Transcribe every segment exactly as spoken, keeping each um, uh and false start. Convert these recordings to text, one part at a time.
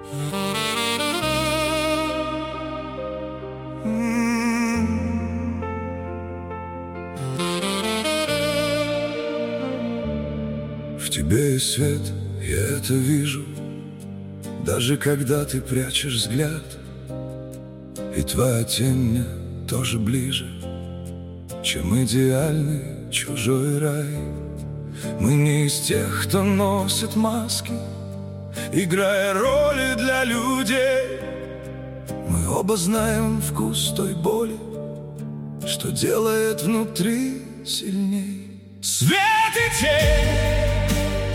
В тебе есть свет, я это вижу, даже когда ты прячешь взгляд. И твоя тень мне тоже ближе, чем идеальный чужой рай. Мы не из тех, кто носит маски, играя роли для людей. Мы оба знаем вкус той боли, что делает внутри сильней. Свет и тень,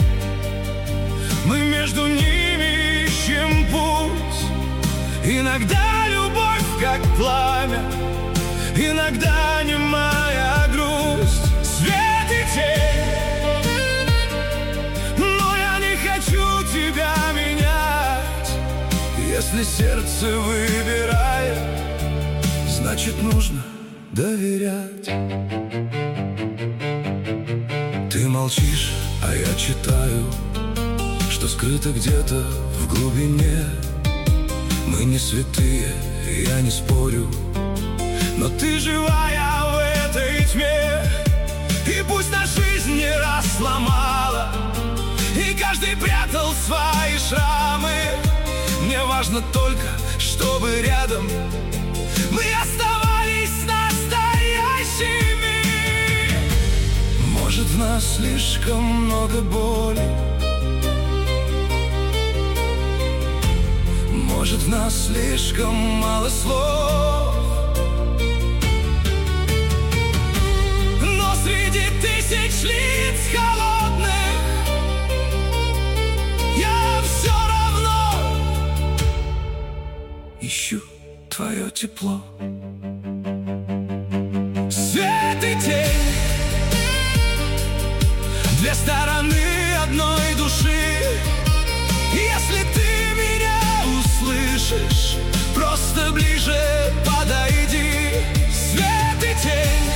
мы между ними ищем путь. Иногда любовь как пламя, иногда немая грусть. Свет и тень, но я не хочу тебя менять. Если сердце выбирает, значит нужно доверять. Ты молчишь, а я читаю, что скрыто где-то в глубине. Мы не святые, я не спорю, но ты живая в этой тьме. И пусть на жизнь не раз сломала, и каждый прятал свои шрамы, мне важно только, чтобы рядом мы оставались настоящими. Может, в нас слишком много боли, может, в нас слишком мало слов, но среди тысяч лиц холодных я все равно ищу твое тепло. Свет и тень, две стороны одной души. Если ты слышишь, просто ближе подойди. Свет и тень,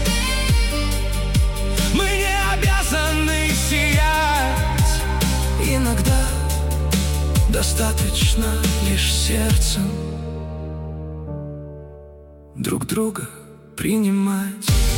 мы не обязаны сиять. Иногда достаточно лишь сердцем друг друга принимать.